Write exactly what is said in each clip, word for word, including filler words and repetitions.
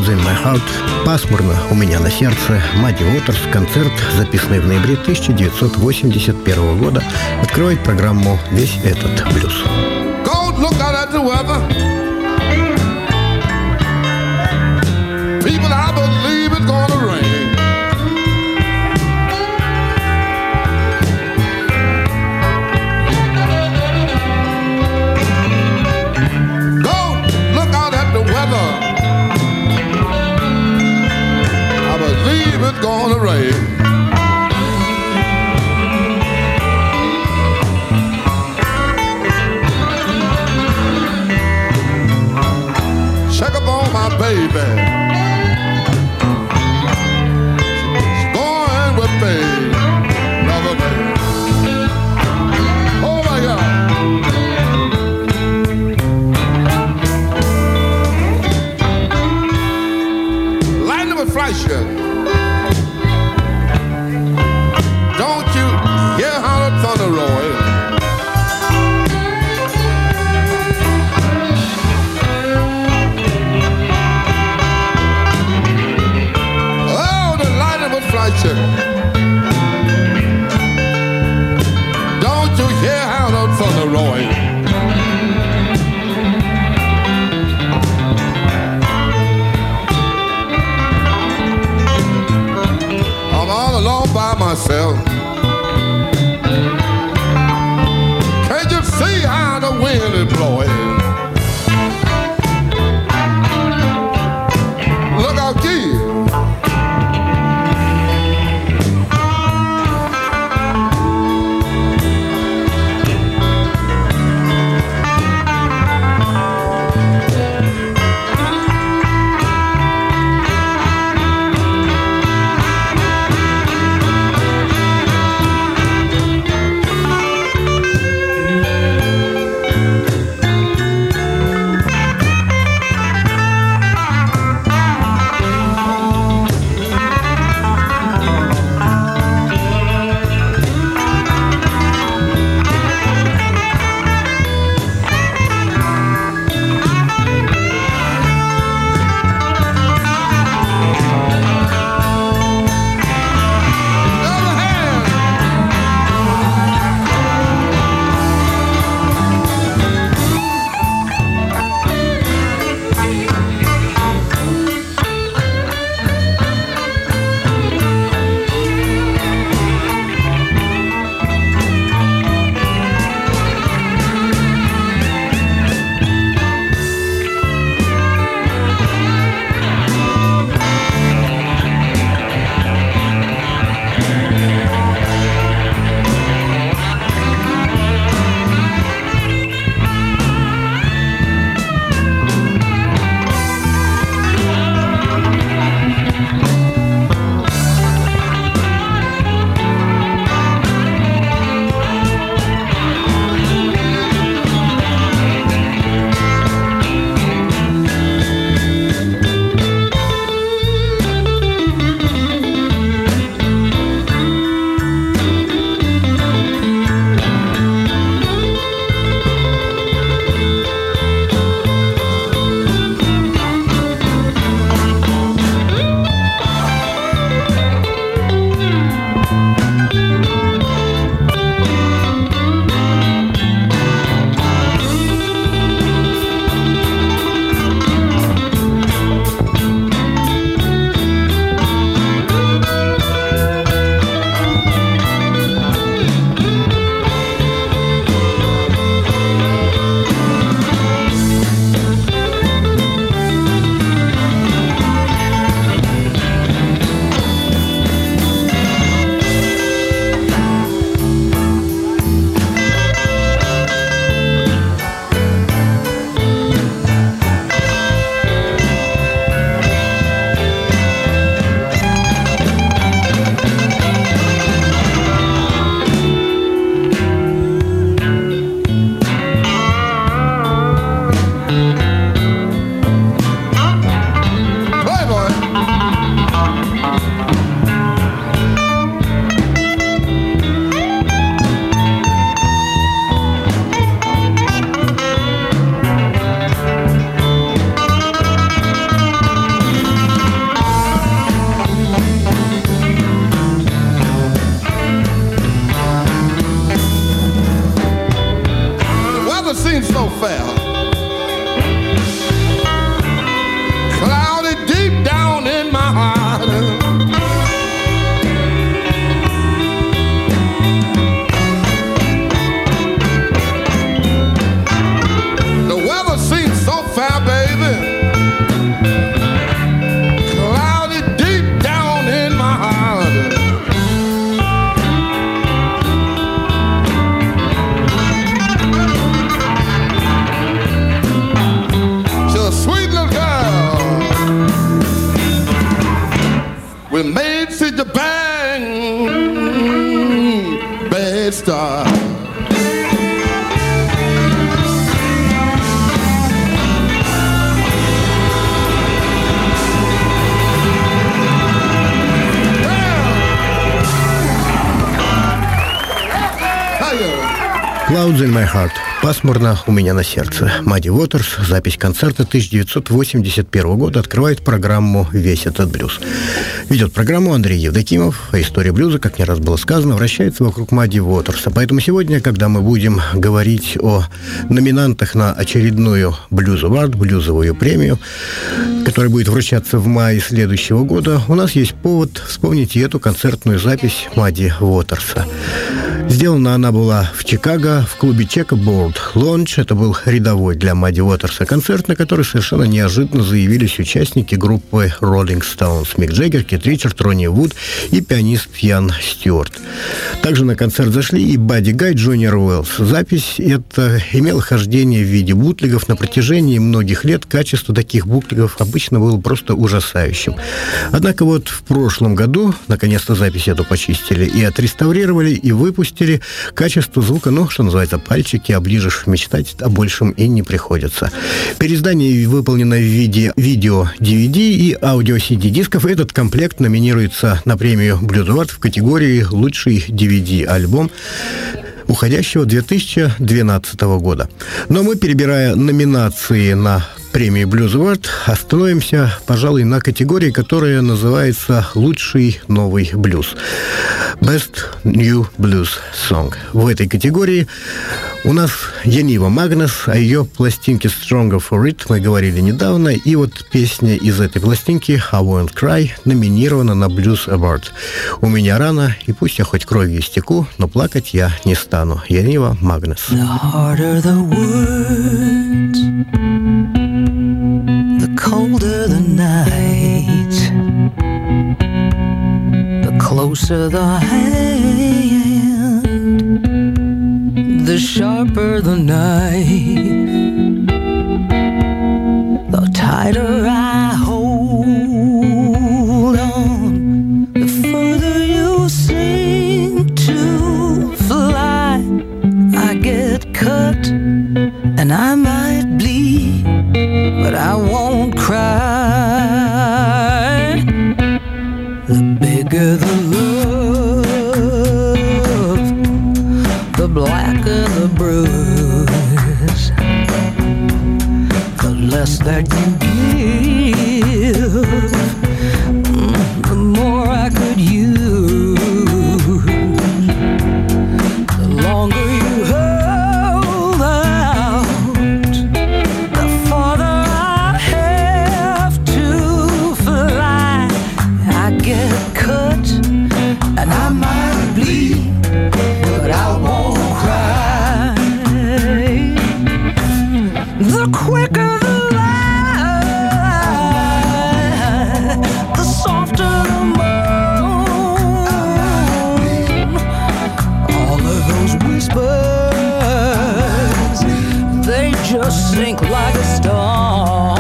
in my heart», «Пасмурно у меня на сердце», Мадди Уотерс, концерт, записанный в ноябре тысяча девятьсот восемьдесят первого года, открывает программу «Весь этот блюз». Go look out at the weather. People, I believe it's gonna rain. Go look out at the weather. I believe it's gonna rain. head start. Clouds in my heart. Пасмурно у меня на сердце. Мадди Уотерс, запись концерта тысяча девятьсот восемьдесят первого года, открывает программу «Весь этот блюз». Ведет программу Андрей Евдокимов, а история блюза, как не раз было сказано, вращается вокруг Мадди Уотерса. Поэтому сегодня, когда мы будем говорить о номинантах на очередную Blues Award, блюзовую премию, которая будет вручаться в мае следующего года, у нас есть повод вспомнить и эту концертную запись Мадди Уотерса. Сделана она была в Чикаго, в клубе Checkerboard Lounge. Это был рядовой для Мадди Уотерса концерт, на который совершенно неожиданно заявились участники группы Rolling Stones: Мик Джаггер, Кит Ричард, Ронни Вуд и пианист Ян Стюарт. Также на концерт зашли и Бадди Гай, Джуниор Уэллс. Запись эта имела хождение в виде бутлегов. На протяжении многих лет качество таких бутлегов обычно было просто ужасающим. Однако вот в прошлом году наконец-то запись эту почистили и отреставрировали, и выпустили. Качество звука, ну, что называется, пальчики оближешь, мечтать о большем и не приходится. Переиздание выполнено в виде видео-ди ви ди и аудио-си ди дисков. Этот комплект номинируется на премию Blues Award в категории «Лучший ди ви ди-альбом» уходящего две тысячи двенадцатого года. Но мы, перебирая номинации на премии Blues Award, остановимся, пожалуй, на категории, которая называется «Лучший новый блюз». Best New Blues Song. В этой категории у нас Янива Магнес, о ее пластинке Stronger for It мы говорили недавно, и вот песня из этой пластинки I Won't Cry номинирована на Blues Award. У меня рано, и пусть я хоть кровью истеку, но плакать я не стану. Янива Магнес. The harder the words, the colder the night, the closer the hand, the sharper the knife, the tighter I hold on, the further you seem to fly. I get cut and I might bleed, but I won't cry. The bigger the love, the blacker the bruise, the less that you give, the more I could use. The longer you hold out, the farther I have to fly. I get cut and I might bleed, but I won't cry. The quicker the lie, the softer the moan. All of those whispers, they just sink like a stone.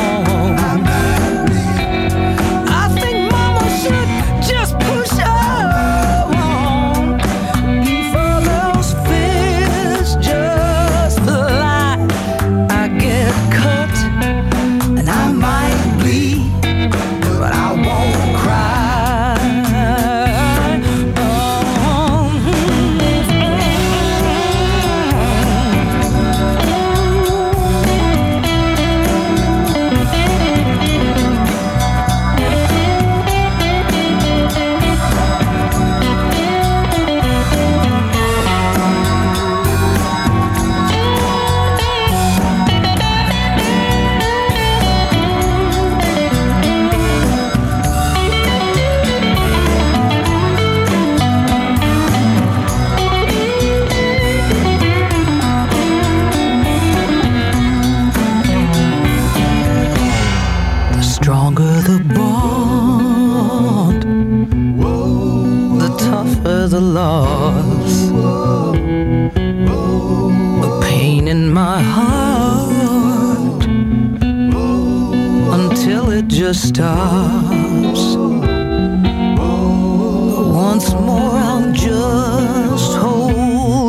I think mama should just push on before those fears just fly. I get cut and I might bleed, but I won't cry. Oh. The stronger the bond, the tougher the loss. The pain in my heart until it just stops. Once more I'll just hold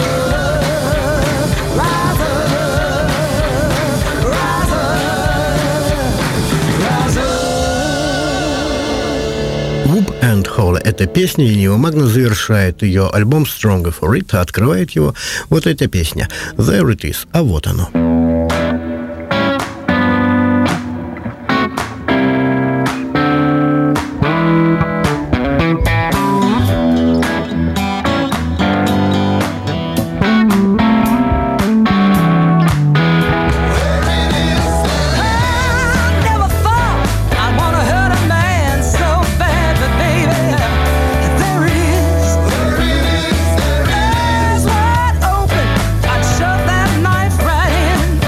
Whoop and Holler — эта песня, и Нио Магнус завершает ее альбом Stronger for It, а открывает его вот эта песня There It Is, а вот оно. Eyes wide open, I'd shove that knife right in.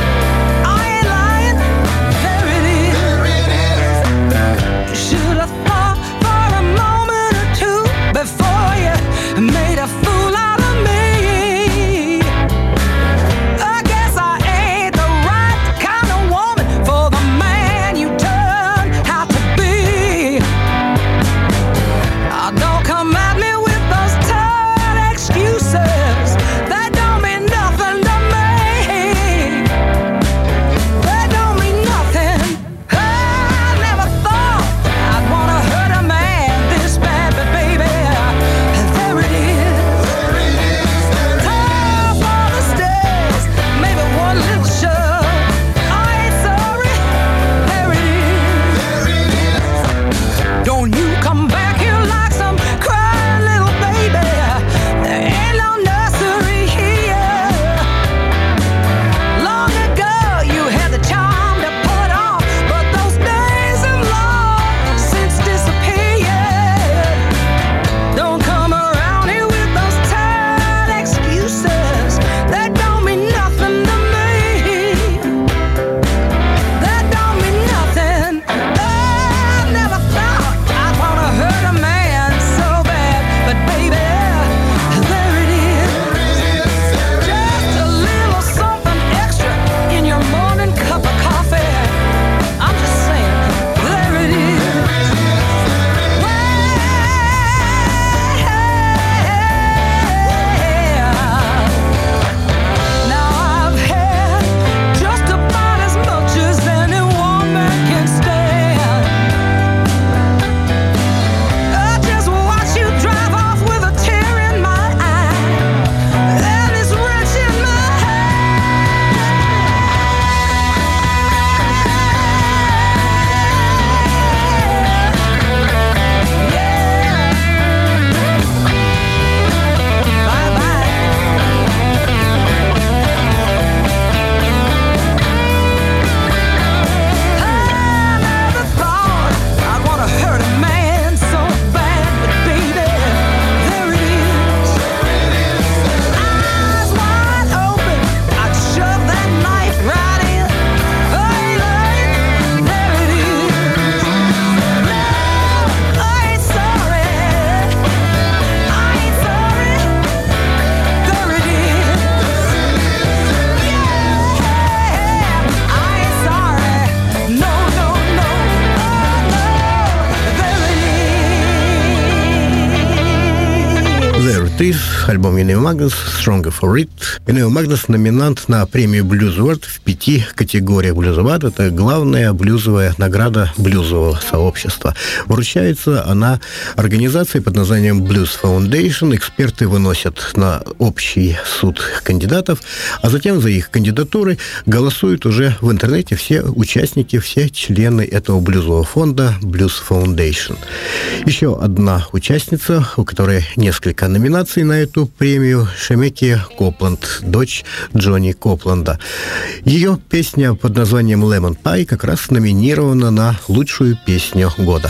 Trees, альбом Vinyl Magnus, Stronger for It. Vinyl Magnus номинант на премию Blues Award в пяти категориях Blues Award. Это главная блюзовая награда блюзового сообщества. Вручается она организации под названием Blues Foundation. Эксперты выносят на общий суд кандидатов, а затем за их кандидатуры голосуют уже в интернете все участники, все члены этого блюзового фонда Blues Foundation. Еще одна участница, у которой несколько номинаций на эту премию, Шемеки Копланд, дочь Джонни Копланда. Ее песня под названием Lemon Pie как раз номинирована на лучшую песню года.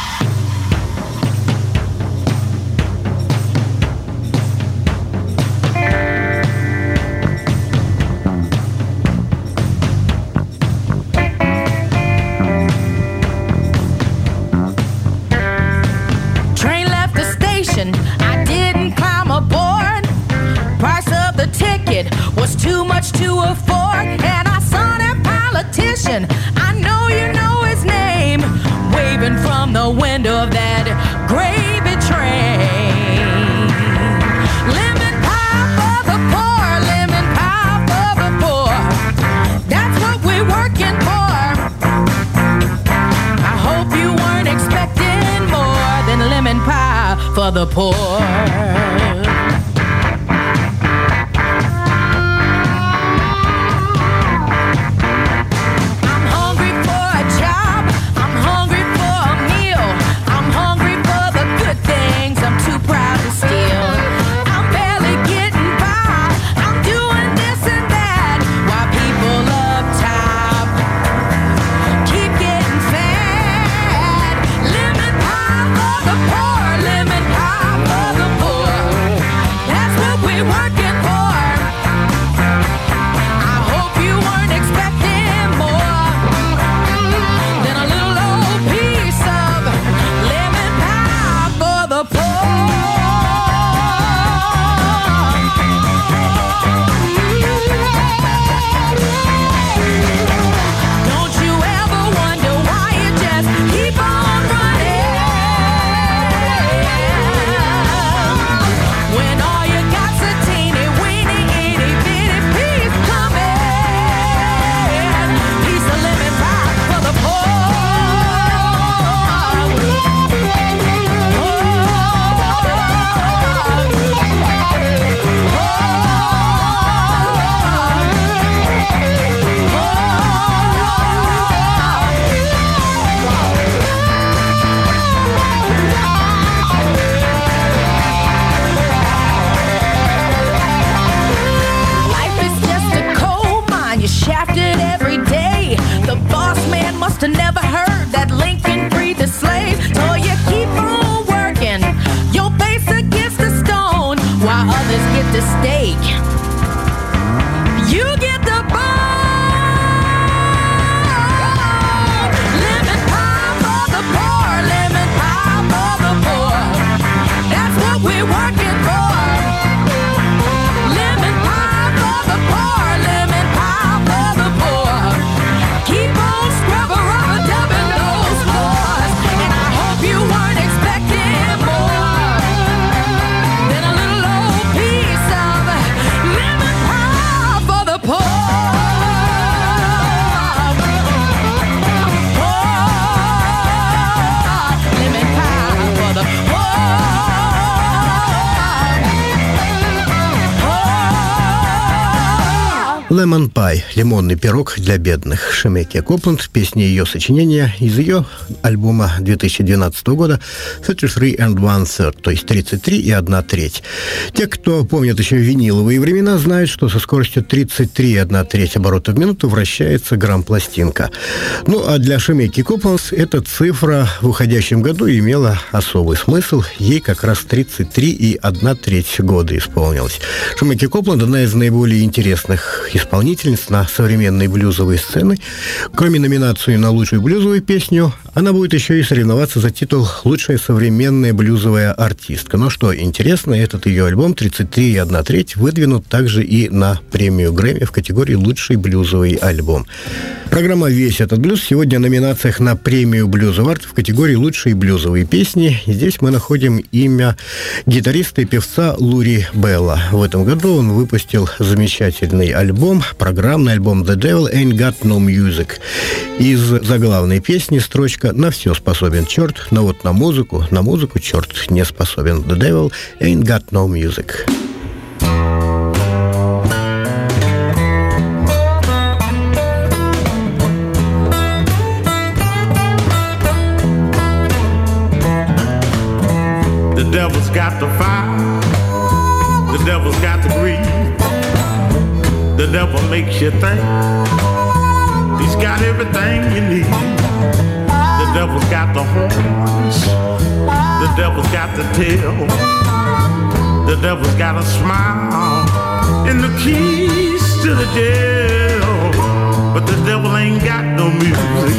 Was too much to afford, and I saw that politician, I know you know his name, waving from the window of that gravy train. Lemon pie for the poor, lemon pie for the poor, that's what we're working for. I hope you weren't expecting more than lemon pie for the poor. Lemon Pie – лимонный пирог для бедных. Шемеки Копланд, песня ее сочинения из ее альбома две тысячи двенадцатого года тридцать три and one third, то есть тридцать три и одна треть. Те, кто помнит еще виниловые времена, знают, что со скоростью тридцать три и одна треть оборотов в минуту вращается грамм-пластинка. Ну, а для Шемеки Копланд эта цифра в уходящем году имела особый смысл. Ей как раз тридцать три и одна треть года исполнилось. Шемеки Копланд – одна из наиболее интересных исполнительниц на современные блюзовые сцены. Кроме номинации на лучшую блюзовую песню, она будет еще и соревноваться за титул «Лучшая современная блюзовая артистка». Но что интересно, этот ее альбом «тридцать три и одна треть» выдвинут также и на премию Грэмми в категории «Лучший блюзовый альбом». Программа «Весь этот блюз» сегодня в номинациях на премию Blues Award в категории «Лучшие блюзовые песни». И здесь мы находим имя гитариста и певца Лури Белла. В этом году он выпустил замечательный альбом, программный альбом «The Devil Ain't Got No Music». Из заглавной песни строчка «На все способен черт, но вот на музыку, на музыку черт не способен. The Devil Ain't Got No Music». The devil's got the fire, the devil's got the greed, the devil makes you think he's got everything you need. The devil's got the horns, the devil's got the tail, the devil's got a smile and the keys to the jail, but the devil ain't got no music.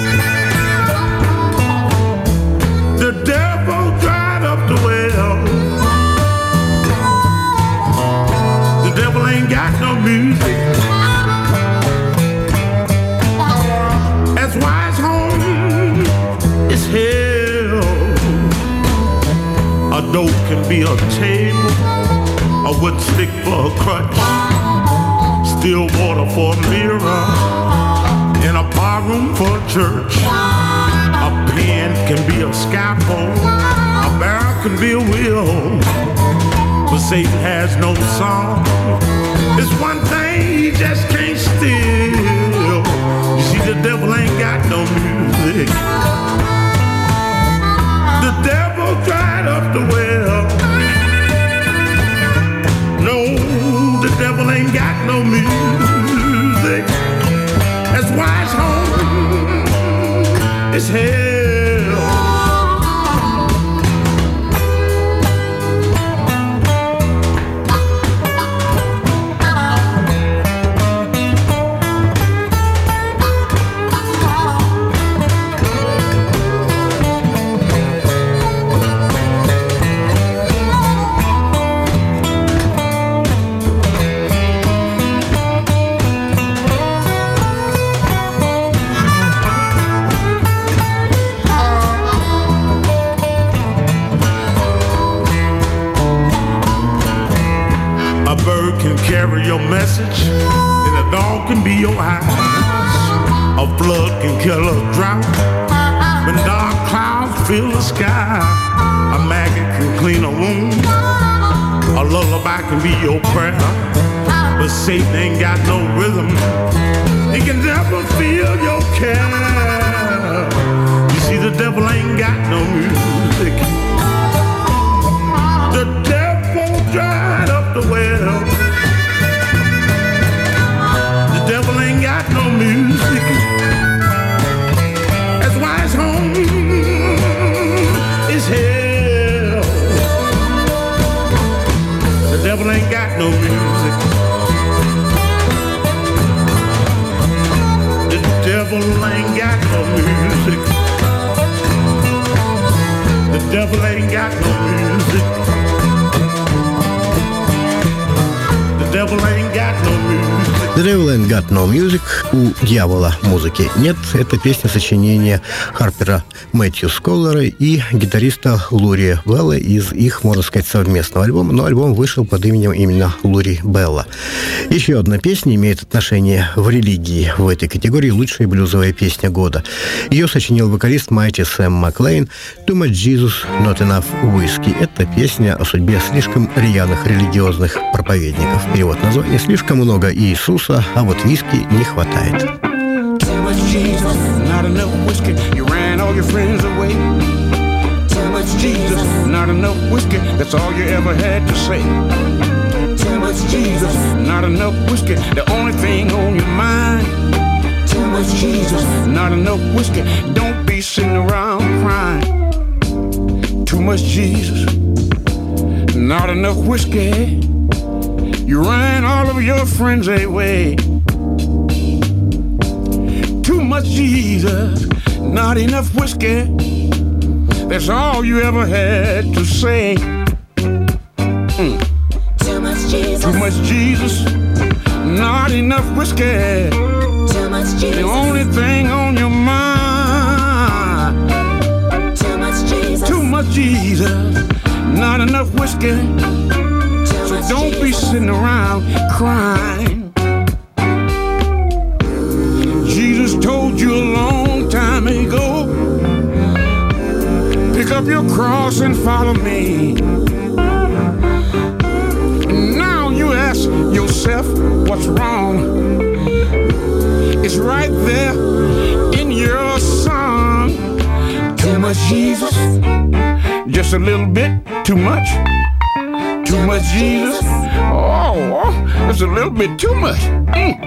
The devil dried up the well. The devil ain't got no music. That's why his home is hell. A door can be a table, a wood stick for a crutch, still water for a mirror, and a bar room for a church. A pen can be a scaffold, a barrel can be a wheel, but Satan has no song. It's one thing he just can't steal. You see, the devil ain't got no music. The devil dried up the well. No, the devil ain't got no music. That's why his home is hell. Carry your message, and a dog can be your eyes. A flood can kill a drought when dark clouds fill the sky. A maggot can clean a wound, a lullaby can be your prayer. But Satan ain't got no rhythm, he can never feel your care. You see, the devil ain't got no music. The devil dried up the well. The devil ain't got no music. That's why his home is hell. The devil ain't got no music. The devil ain't got no music. The devil ain't got no music. The devil ain't got no music. The Devil Ain't Got No Music. У дьявола музыки нет. Это песня сочинения Харпера Мэтью Сколлера и гитариста Лури Белла из их, можно сказать, совместного альбома. Но альбом вышел под именем именно Лури Белла. Еще одна песня имеет отношение в религии в этой категории «Лучшая блюзовая песня года». Ее сочинил вокалист Майти Сэм Маклейн. «Too much Jesus, not enough whiskey». Это песня о судьбе слишком рьяных религиозных проповедников. Перевод названия: «Слишком много Иисуса, а вот виски не хватает». Too much Jesus, not enough whiskey. You ran all your friends away. Too much Jesus, not enough whiskey. That's all you ever had to say. Too much Jesus, not enough whiskey. The only thing on your mind. Too much Jesus, not enough whiskey. Don't be sitting around crying. Too much Jesus, not enough whiskey. You ran all of your friends away. Too much Jesus, not enough whiskey. That's all you ever had to say. Mm. Too much Jesus. Too much Jesus, not enough whiskey. Too much Jesus. The only thing on your mind. Too much Jesus. Too much Jesus, not enough whiskey. Too So much don't Jesus. be sitting around crying. Jesus told you a long time ago, pick up your cross and follow me. And now you ask yourself what's wrong. It's right there in your song. Too much Jesus, just a little bit too much. Too much Jesus, oh, oh, that's a little bit too much. Mm.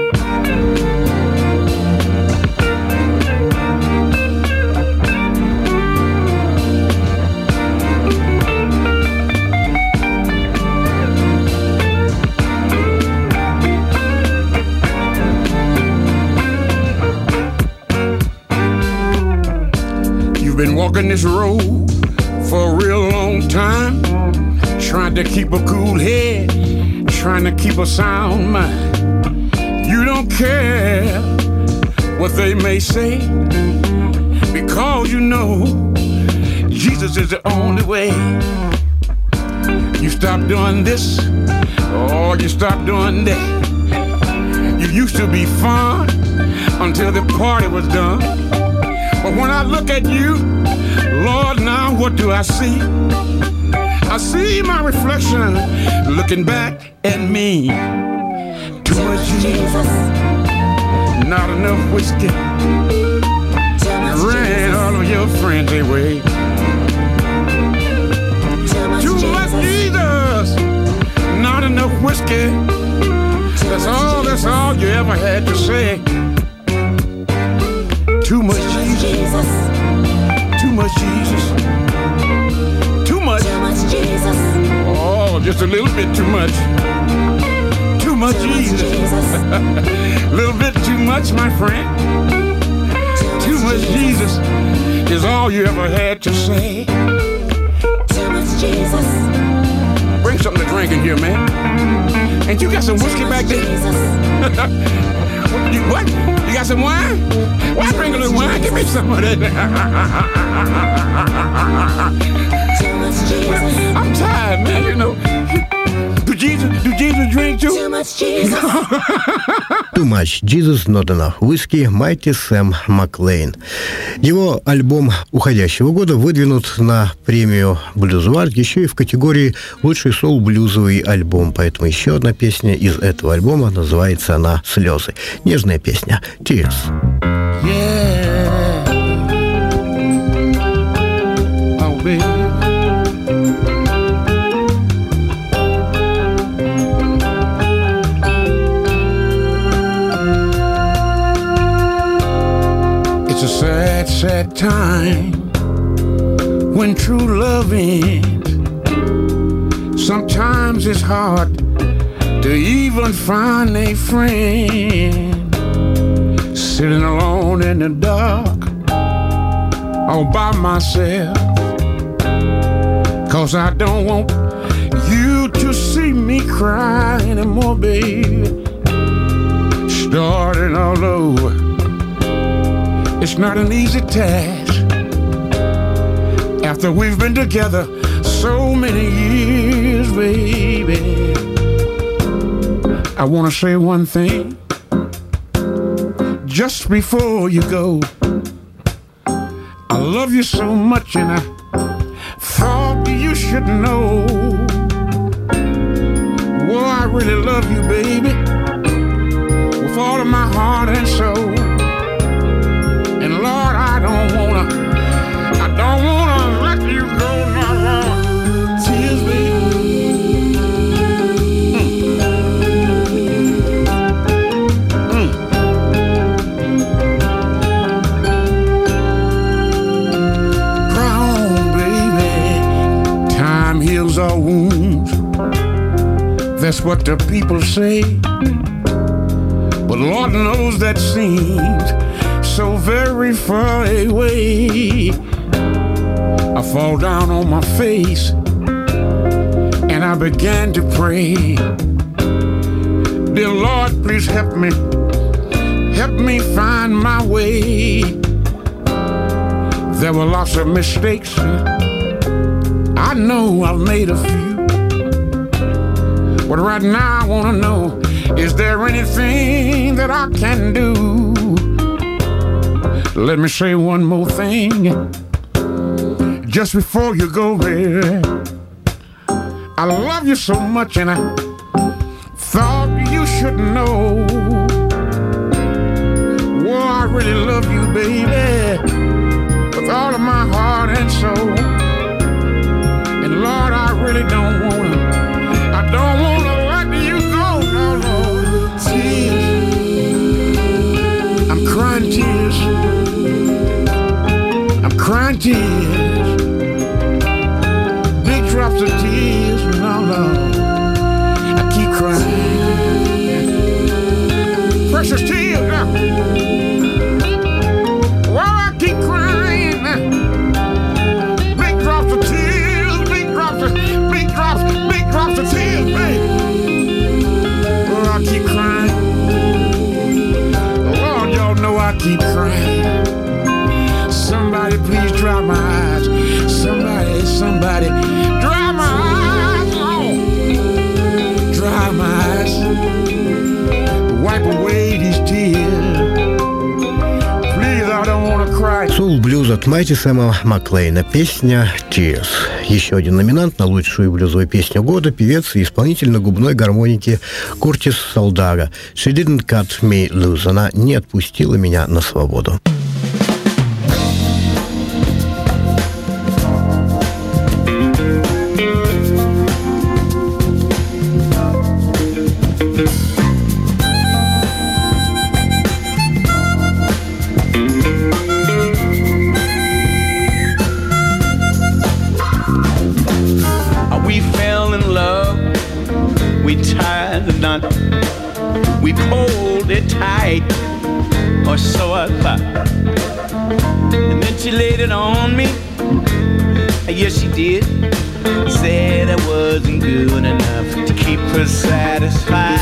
You've been walking this road for a real long time, trying to keep a cool head, trying to keep a sound mind. You don't care what they may say, because you know Jesus is the only way. You stop doing this, or you stop doing that. You used to be fun until the party was done. But when I look at you, Lord, now what do I see? I see my reflection looking back at me. Too much Jesus, not enough whiskey. Ran all of your friends away. Too much Jesus, not enough whiskey. That's all, that's all you ever had to say. Too much Jesus, too much Jesus, too much. Too much Jesus. Oh, just a little bit too much. Too much Jesus. A little bit too much, my friend. Too much Jesus is all you ever had to say. Too much Jesus. Bring something to drink in here, man. Ain't you got some whiskey back there? You, what? You got some wine? Why bring a little wine? Give me some of that. Too much Jesus. I'm tired, man, you know. Do Jesus, do Jesus drink too? Too much Jesus. Too Much Jesus, Not Enough Whiskey, Mighty Sam McLean. Его альбом уходящего года выдвинут на премию Блюзвард еще и в категории «Лучший соул-блюзовый альбом». Поэтому еще одна песня из этого альбома, называется она «Слезы». Нежная песня «Tears». Yeah. Oh, baby. It's a sad, sad time when true love ends. Sometimes it's hard to even find a friend. Sitting alone in the dark, all by myself, 'cause I don't want you to see me cry anymore, baby. Starting all over, it's not an easy task. After we've been together so many years, baby, I wanna say one thing just before you go. I love you so much, and I thought you should know. Well, I really love you, baby, with all of my heart and soul. And Lord, I don't wanna, I don't wanna let you go, no more. Tears, baby. Mm. Mm. Cry on, baby. Time heals all That's what the people say. But Lord knows that seems so very far away. I fall down on my face and I began to pray. Dear Lord, please help me. Help me find my way. There were lots of mistakes. I know I've made a few. But right now I want to know, is there anything that I can do? Let me say one more thing. Just before you go there, I love you so much and I thought you should know. Well, I really love you, baby, with all of my heart and soul. And Lord, I really don't wanna, I don't wanna let you go, no, no. Tears, I'm crying tears, I'm crying tears, big drops of tears, no, no. I keep crying, precious tears, now. Well, I keep crying, big drops of tears, big drops of, big drops, big drops of tears, baby. Well, I keep crying. Lord, y'all know I keep crying. Somebody please dry my eyes. Somebody, somebody, dry my eyes, Lord. Dry my eyes. Wipe away these tears. Please, I don't want to cry. Соул-блюз от Майти Сэма Маклейна. Песня «Tears». Еще один номинант на лучшую блюзовую песню года — певец и исполнитель на губной гармонике Куртис Солдага. «She didn't cut me loose». Она не отпустила меня на свободу. We pulled it tight, or so I thought. And then she laid it on me. Yes, she did. Said I wasn't good enough to keep her satisfied.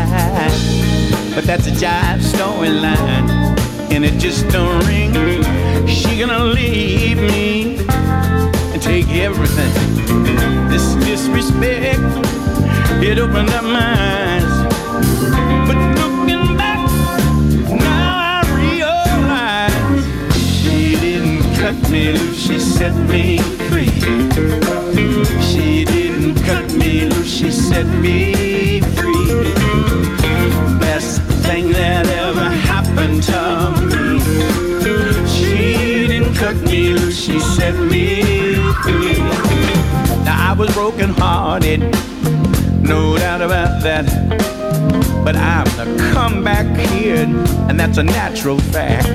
But that's a jive storyline, and it just don't ring. She gonna leave me and take everything. This disrespect, it opened up my eyes. But looking back, now I realize she didn't cut me loose, she set me free. She didn't cut me loose, she set me free. Best thing that ever happened to me. She didn't cut me loose, she set me free. Now I was broken hearted, no doubt about that. But I'm the comeback kid, and that's a natural fact.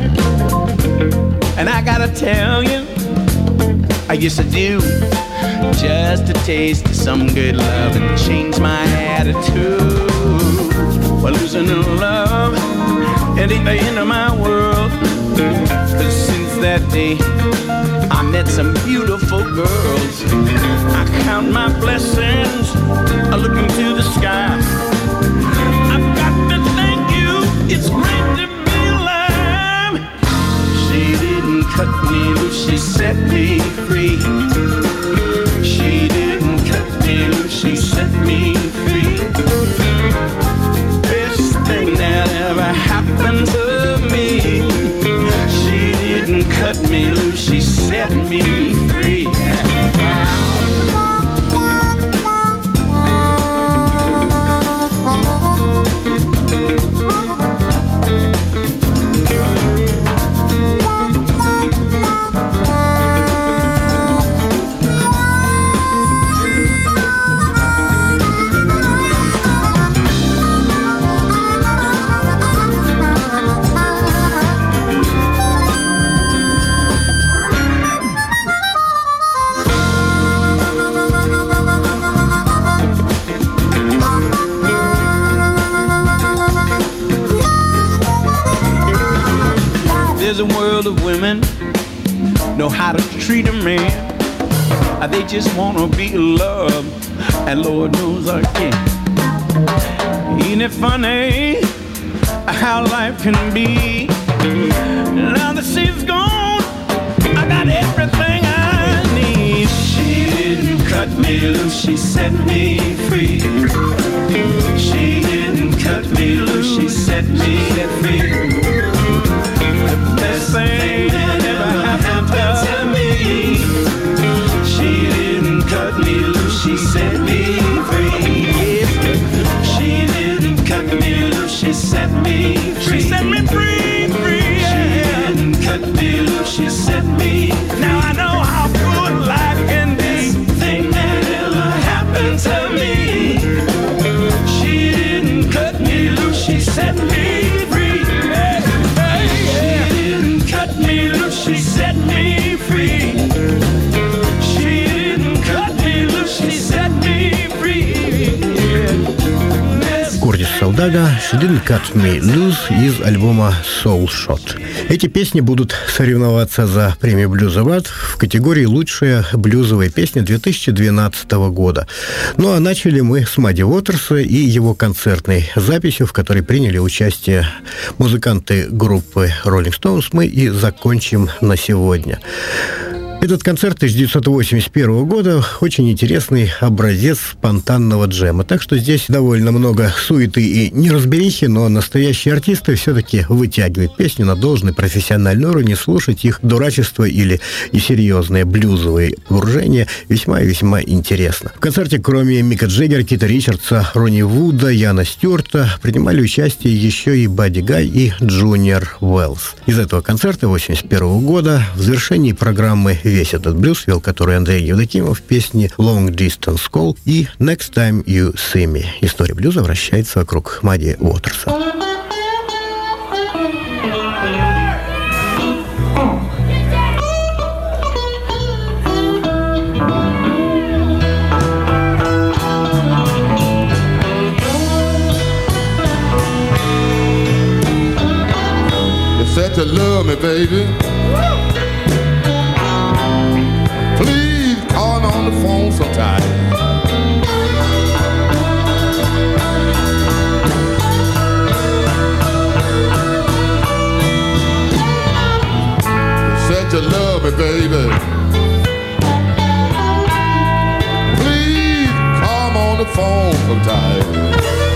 And I gotta tell you, I guess I do, just a taste of some good love and change my attitude. Well, losing the love, it ain't the end of my world. But since that day, I met some beautiful girls. I count my blessings, I look into the sky. I've got to thank you, it's great to be alive. She didn't cut me loose, she set me free. She didn't cut me loose, she set me free. Best thing that ever happened to me. She didn't cut me loose, she set me free. women know how to treat a man. They just wanna be loved, and Lord knows I can. Ain't it funny how life can be? Now that she's gone, I got everything I need. She didn't cut me loose, she set me free. She didn't cut me loose, she set me free. The best thing that ever happened to me. She didn't cut me loose, she set me free. She didn't cut me loose, she set me free. She set me free, free, yeah. She didn't cut me loose, she set me free. Now I know how good life can be. Best thing that ever happened to me. She didn't cut me loose, she set me free. Hey, hey, yeah. She didn't cut me loose, she set me free. Куртис Солдага «She Didn't Cut Me Loose» из альбома Soul Shot. Эти песни будут соревноваться за премию Blues Award в категории «Лучшая блюзовая песня» две тысячи двенадцатого года. Ну а начали мы с Мадди Уотерса и его концертной записью, в которой приняли участие музыканты группы Rolling Stones. Мы и закончим на сегодня. Этот концерт тысяча девятьсот восемьдесят первого года очень интересный образец спонтанного джема. Так что здесь довольно много суеты и неразберихи, но настоящие артисты все-таки вытягивают песню на должный профессиональный уровень. Слушать их дурачество или и серьезные блюзовые погружения весьма и весьма интересно. В концерте, кроме Мика Джаггера, Кита Ричардса, Ронни Вуда, Яна Стюарта, принимали участие еще и Бадди Гай и Джуниор Уэллс. Из этого концерта восемьдесят первого года в завершении программы «Весь этот блюз», вел который Андрей Евдокимов в песне «Long Distance Call» и «Next Time You See Me». История блюза вращается вокруг Мадди Уотерса. You said you love me, baby. On the phone sometime. You said you love me, baby. Please come on the phone sometime.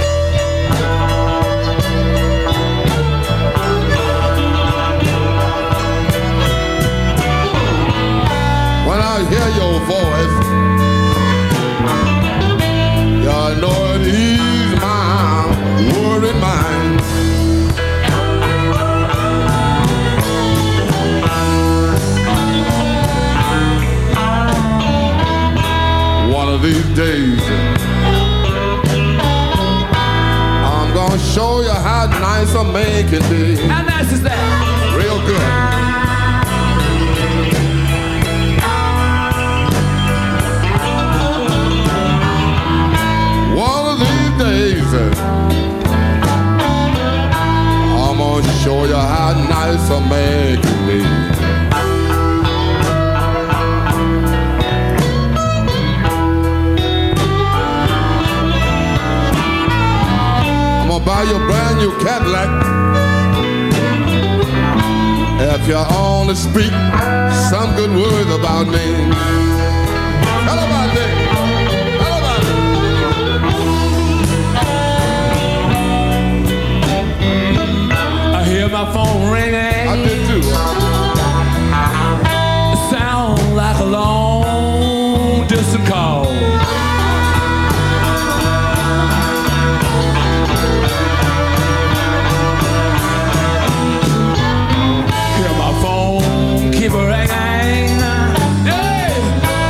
When I hear your voice, I know it eases my worried mind. One of these days, I'm gonna show you how nice a man can be. How nice is that? Real good. I'm gonna show you how nice a man can be. I'm gonna buy you a brand new Cadillac if you only speak some good words about me. Tell about me. My phone ringing. I did too. It sounds like a long distance call. Hear my phone keep ringing. Hey,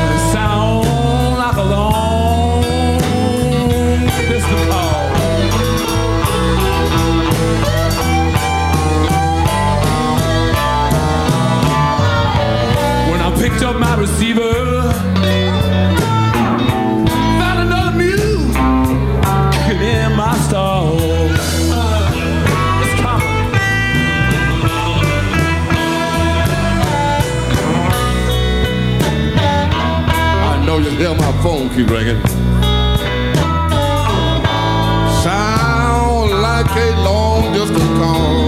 my phone keep ringing. Sound like a long distance call.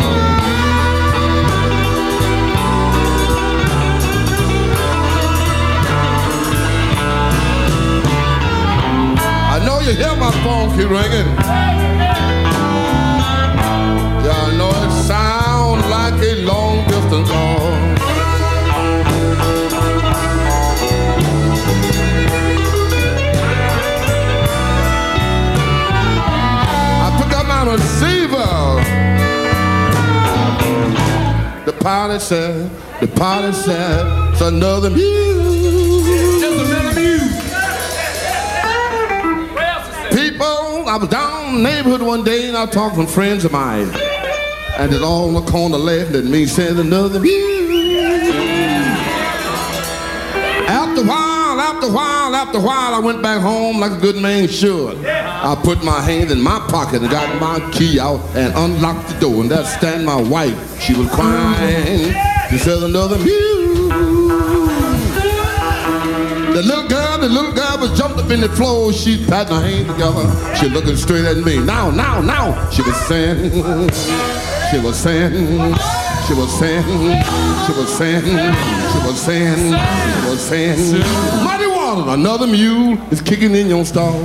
I know you hear my phone keep ringing. Yeah, I know it sounds like a long distance call. Receiver. The pilot said, the pilot said, it's another mule. Just another mule. People, I was down in the neighborhood one day and I talked with friends of mine. And it's all on the corner laughing at me saying another mule. After a while, after a while, after a while, I went back home like a good man should. I put my hand in my pocket and got my key out and unlocked the door. And there stand my wife. She was crying. She said another mule. The little girl, the little girl was jumped up in the floor. She patted her hands together. She looking straight at me. Now, now, now. She was saying, she was saying, she was saying, she was saying, she was saying, she was saying, Muddy Water, another mule is kicking in your stall.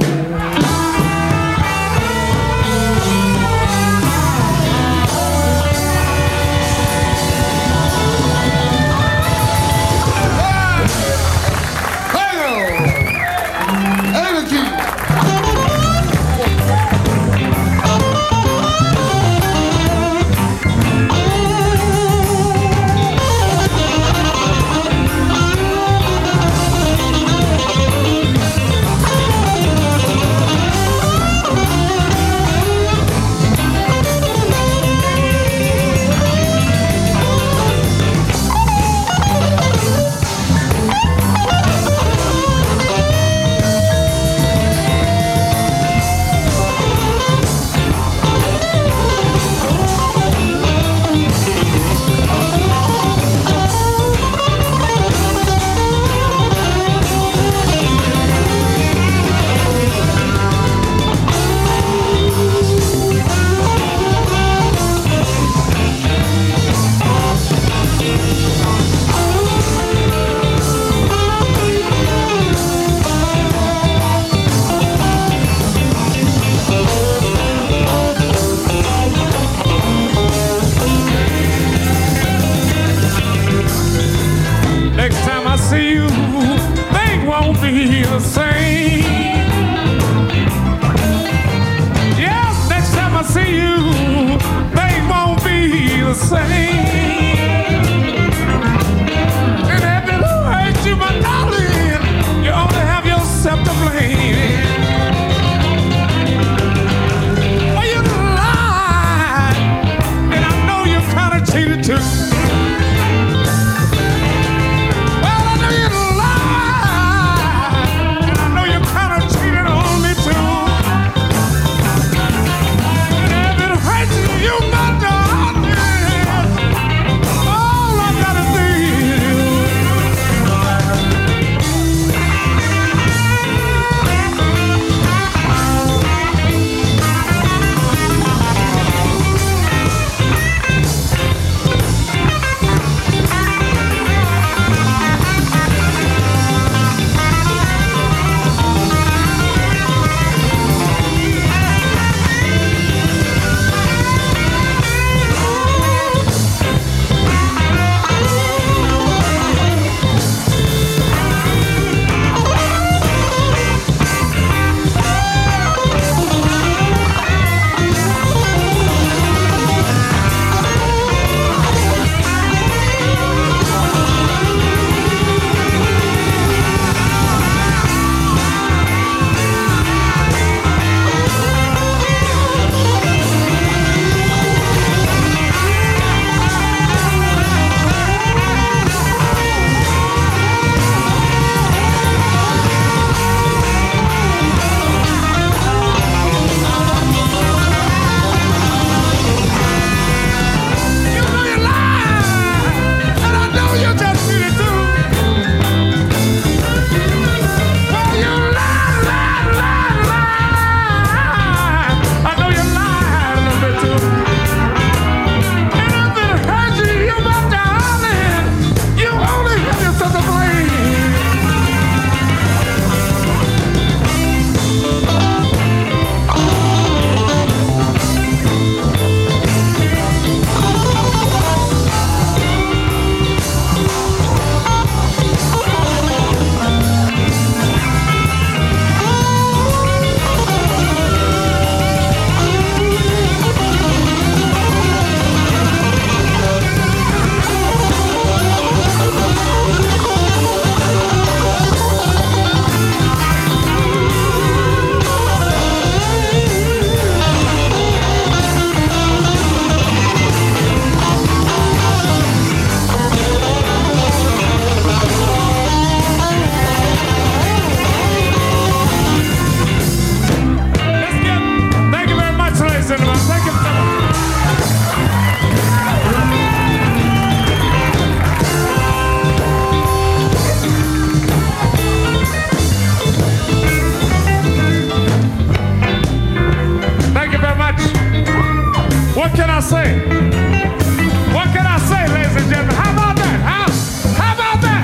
say? What can I say, ladies and gentlemen? How about that? How, how about that?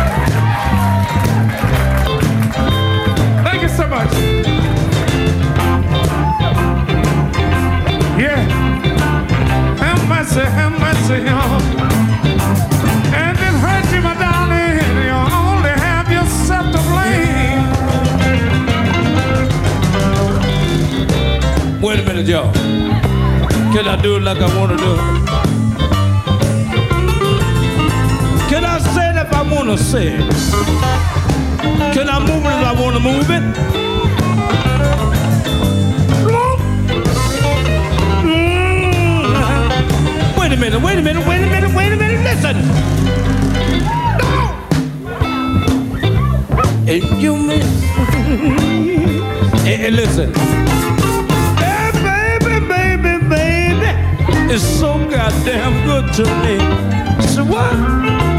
Thank you so much. Yeah. Have mercy, have mercy, y'all. And it hurt you, my darling. You only have yourself to blame. Wait a minute, y'all. Can I do it like I want to do it? Can I say it if I want to say it? Can I move it if I want to move it? Mm. Wait a minute, wait a minute, wait a minute, wait a minute, listen. No. And you mean, and, and listen. It's so goddamn good to me. So what?